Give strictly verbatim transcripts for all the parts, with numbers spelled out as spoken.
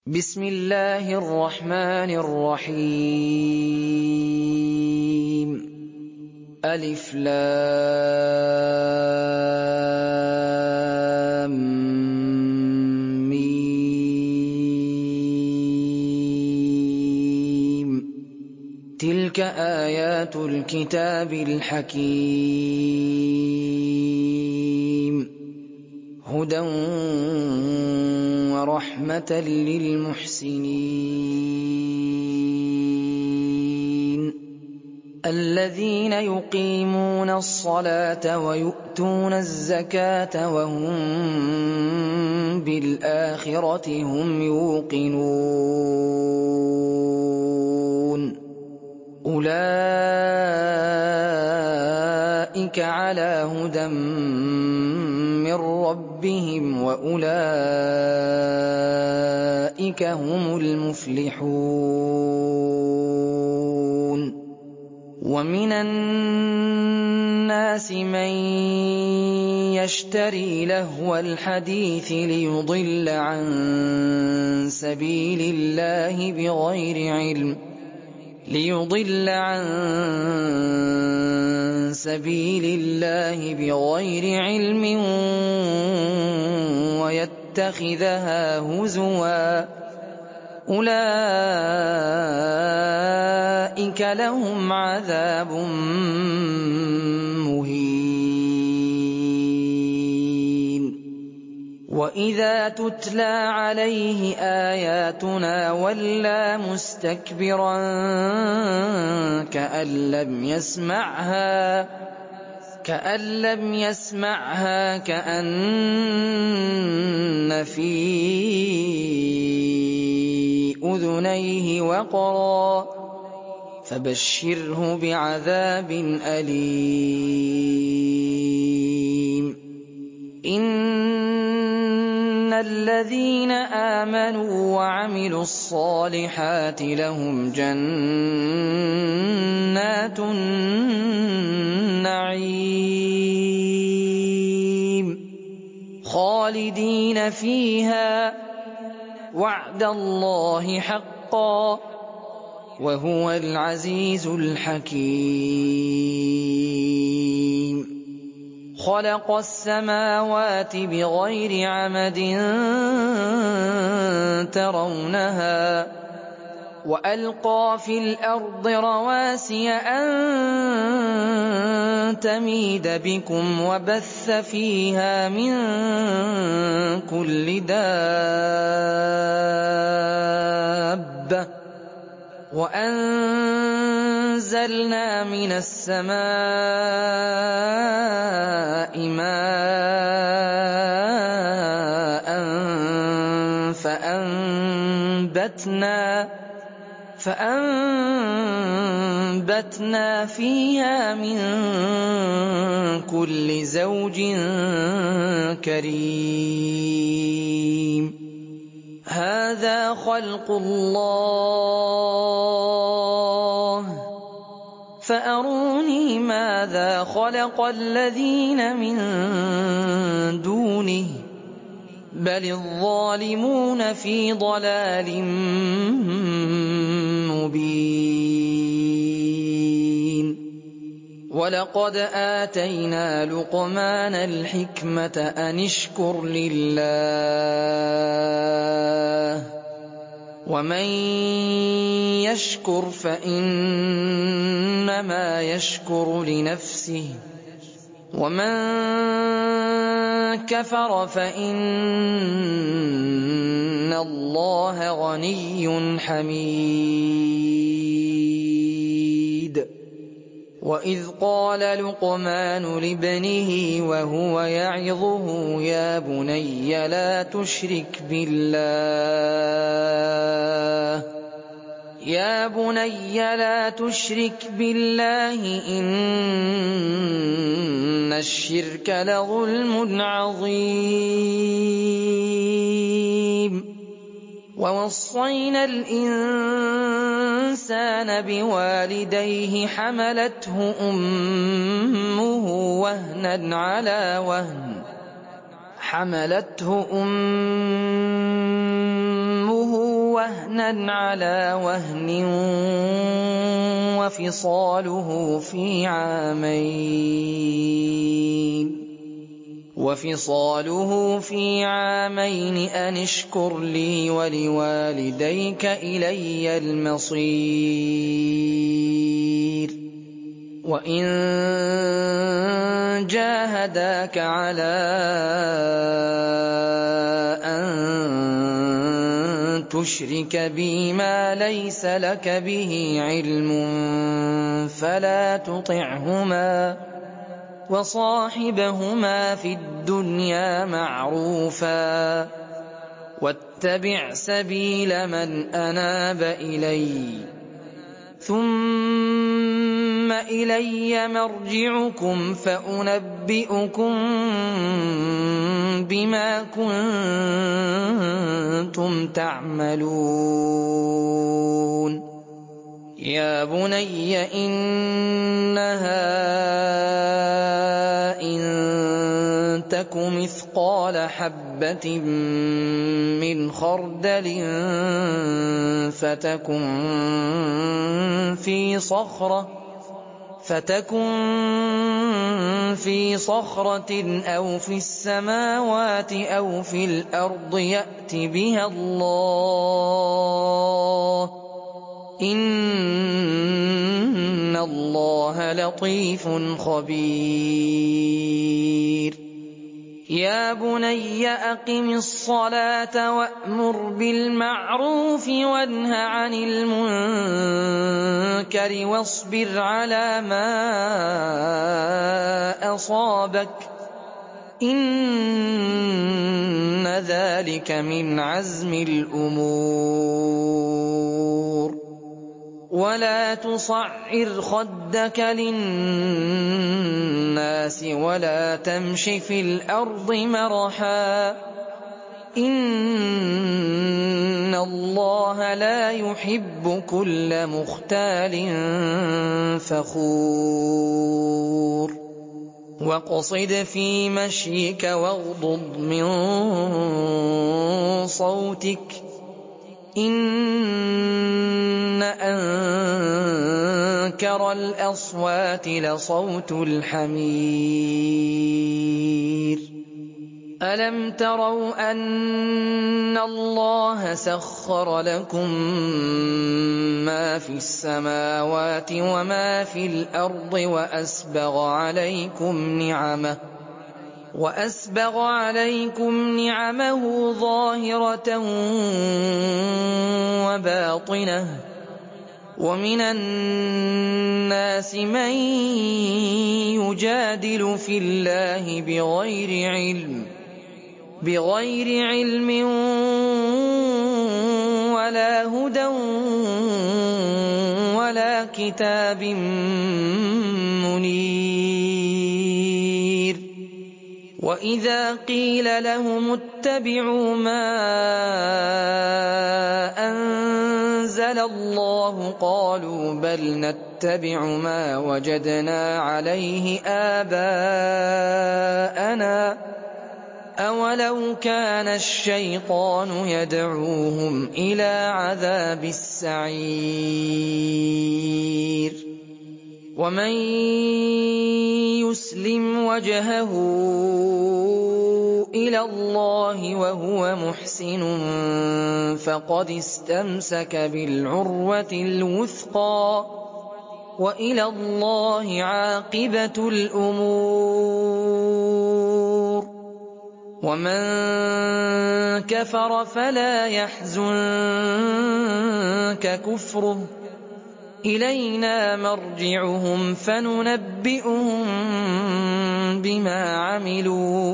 بسم الله الرحمن الرحيم ألف لام ميم تلك آيات الكتاب الحكيم هدى ورحمة للمحسنين الذين يقيمون الصلاة ويؤتون الزكاة وهم بالآخرة هم يوقنون أولئك على هدى من ربهم وأولئك هم المفلحون ومن الناس من يشتري لهو الحديث ليضل عن سبيل الله بغير علم ليضل عن سبيل الله بغير علم ويتخذها هزوا أولئك لهم عذاب مهين وإذا تتلى عليه آياتنا ولى مستكبرا كأن لم يسمعها كأن لم يسمعها كأن في أذنيه وقرا فبشره بعذاب أليم إن الذين آمنوا وعملوا الصالحات لهم جنات النعيم خالدين فيها وعد الله حقا وهو العزيز الحكيم خلق السماوات بغير عمد ترونها وألقى في الأرض رواسي أن تميد بكم وبث فيها من كل دابة وأنزلنا من السماء ماء فأنبتنا فأنبتنا فيها من كل زوج كريم هذا خلق الله فأروني ماذا خلق الذين من دونه بل الظالمون في ضلال مبين ولقد آتينا لقمان الحكمة أن اشكر لله ومن يشكر فإنما يشكر لنفسه ومن كفر فإن الله غني حميد وإذ قال لقمان لابنه وهو يعظه يا بني لا تشرك بالله يا بني لا تشرك بالله إن الشرك لظلم عظيم ووصينا الإنسان بوالديه حملته أمه وهنا على وهن حملته أمه وهنا على وهن وفصاله في عامين وفصاله في عامين أن اشكر لي ولوالديك إلي المصير وإن جاهداك على أن تشرك بي ما ليس لك به علم فلا تطعهما وصاحبهما في الدنيا معروفا واتبع سبيل من أناب إلي ثم إلي مرجعكم فأنبئكم بما كنتم تعملون يا بني إنها إن تك مثقال حبة من خردل فتكن في صخرة فتكن في صخرة أو في السماوات أو في الأرض يأت بها الله إن الله لطيف خبير يا بني أقم الصلاة وأمر بالمعروف وانه عن المنكر واصبر على ما أصابك إن ذلك من عزم الأمور ولا تصعر خدك للناس ولا تمش في الأرض مرحا إن الله لا يحب كل مختال فخور واقصد في مشيك واغضض من صوتك إن أنكر الأصوات لصوت الحمير ألم تروا أن الله سخر لكم ما في السماوات وما في الأرض وأسبغ عليكم نعمه وأسبغ عليكم نعمه ظاهرة وباطنة ومن الناس من يجادل في الله بغير علم بغير علم ولا هدى ولا كتاب منير وإذا قيل لهم اتبعوا ما أنزل الله قالوا بل نتبع ما وجدنا عليه آباءنا أولو كان الشيطان يدعوهم إلى عذاب السعير ومن يسلم وجهه إلى الله وهو محسن فقد استمسك بالعروة الوثقى وإلى الله عاقبة الأمور ومن كفر فلا يحزنك كفره إلينا مرجعهم فننبئهم بما عملوا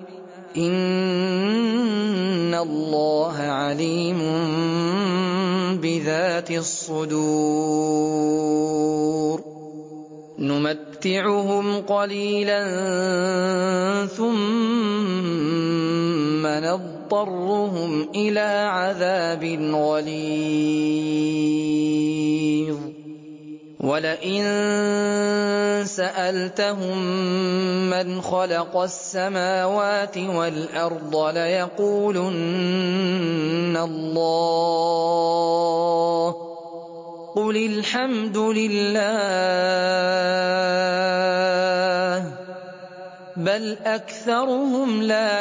إن الله عليم بذات الصدور نمتعهم قليلا ثم نضطرهم إلى عذاب غليظ ولئن سألتهم من خلق السماوات والأرض ليقولن الله قُلِ الْحَمْدُ لِلَّهِ بَلْ أَكْثَرُهُمْ لَا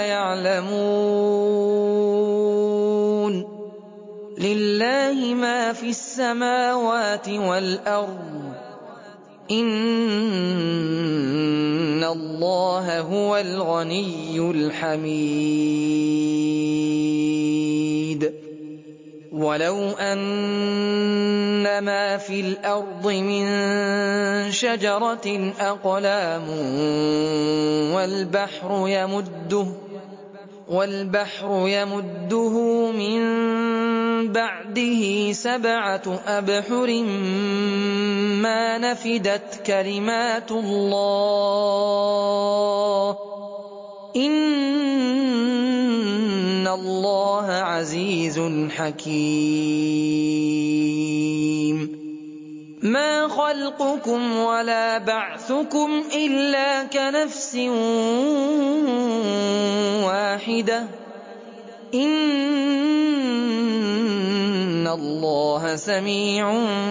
يَعْلَمُونَ لِلَّهِ مَا فِي السَّمَاوَاتِ وَالْأَرْضِ ۚ إِنَّ اللَّهَ هُوَ الْغَنِيُّ الْحَمِيدُ وَلَوْ أَنَّ مَا فِي الْأَرْضِ مِن شَجَرَةٍ أَقْلَامٌ وَالْبَحْرُ يَمُدُّهُ مِن بَعْدِهِ سَبْعَةُ أَبْحُرٍ مَّا نَفِدَتْ كَلِمَاتُ اللَّهِ ۗ إِنَّ اللَّهَ عَزِيزٌ حَكِيمٌ مَا خَلْقُكُمْ وَلَا بَعْثُكُمْ إِلَّا كَنَفْسٍ وَاحِدَةٍ ۗ إِنَّ اللَّهَ سَمِيعٌ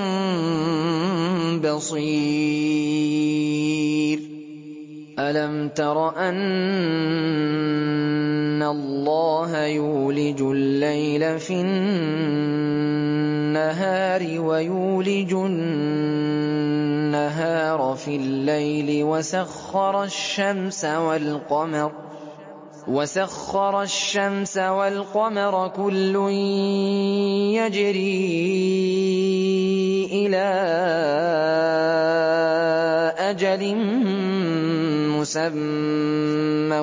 بَصِيرٌ أَلَمْ تَرَ أَنَّ اللَّهَ يُولِجُ اللَّيْلَ فِي النَّهَارِ وَيُولِجُ النَّهَارَ فِي اللَّيْلِ وَسَخَّرَ الشَّمْسَ وَالْقَمَرَ كُلٌّ يَجْرِي إِلَىٰ أَجَلٍ مُّسَمًّى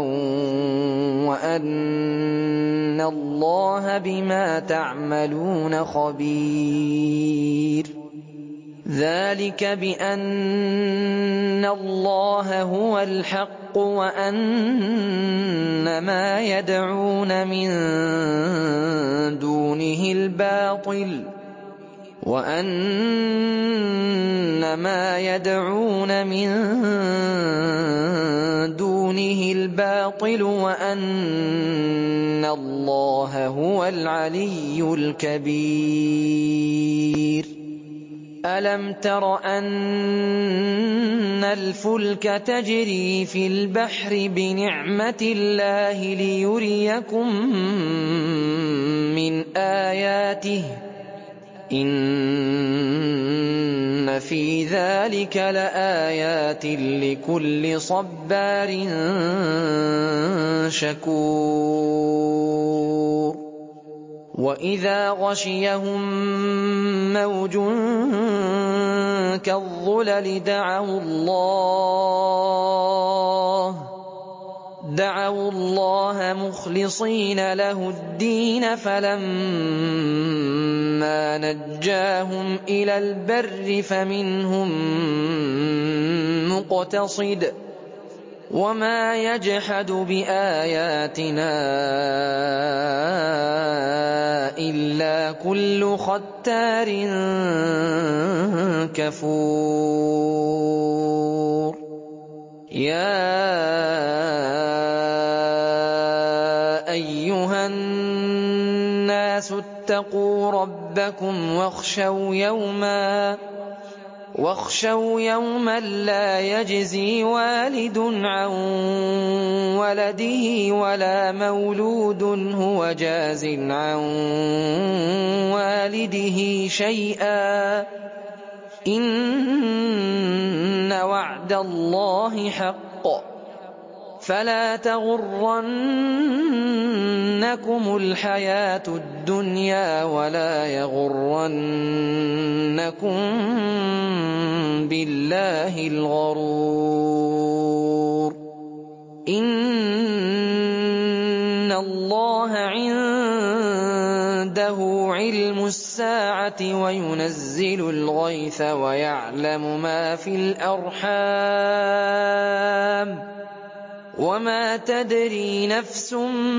وَأَنَّ اللَّهَ بِمَا تَعْمَلُونَ خَبِيرٌ ذَٰلِكَ بِأَنَّ اللَّهَ هُوَ الْحَقُّ وَأَنَّ مَا يَدْعُونَ مِن دُونِهِ الْبَاطِلُ وَأَنَّ اللَّهَ هُوَ الْعَلِيُّ الْكَبِيرُ أَلَمْ تَرَ أَنَّ الْفُلْكَ تَجْرِي فِي الْبَحْرِ بِنِعْمَتِ اللَّهِ لِيُرِيَكُم مِّنْ آيَاتِهِ ۚ إِنَّ فِي ذَٰلِكَ لَآيَاتٍ لِّكُلِّ صَبَّارٍ شَكُورٍ وَإِذَا غَشِيَهُم مَّوْجٌ كَالظُّلَلِ دَعَوُا اللَّهَ مُخْلِصِينَ لَهُ الدِّينَ فَلَمَّا نَجَّاهُمْ إِلَى الْبَرِّ فَمِنْهُم مُّقْتَصِدٌ ۚ وَمَا يَجْحَدُ بِآيَاتِنَا إِلَّا كُلُّ خَتَّارٍ كَفُورٍ يَا أَيُّهَا النَّاسُ اتَّقُوا رَبَّكُمْ وَاخْشَوْا يَوْمًا لَّا يَجْزِي وَالِدٌ عَن وَلَدِهِ وَلَا مَوْلُودٌ هُوَ جَازٍ عَن وَالِدِهِ شَيْئًا ۚ إِنَّ وَعْدَ اللَّهِ حَقٌّ ۖ فَلَا تَغُرَّنَّكُمُ الْحَيَاةُ الدُّنْيَا وَلَا يَغُرَّنَّكُم بِاللَّهِ الْغَرُورُ إِنَّ اللَّهَ عِندَهُ عِلْمُ السَّاعَةِ وَيُنَزِّلُ الْغَيْثَ وَيَعْلَمُ مَا فِي الْأَرْحَامِ ۖ وَمَا تَدْرِي نَفْسٌ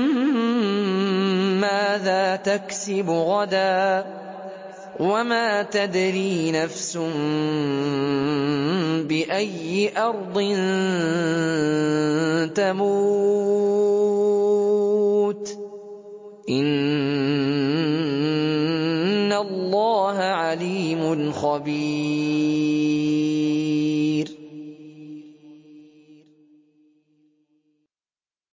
مَّاذَا تَكْسِبُ غَدًا ۖ وَمَا تَدْرِي نَفْسٌ بِأَيِّ أَرْضٍ تَمُوتُ ۚ إِنَّ اللَّهَ عَلِيمٌ خَبِيرٌ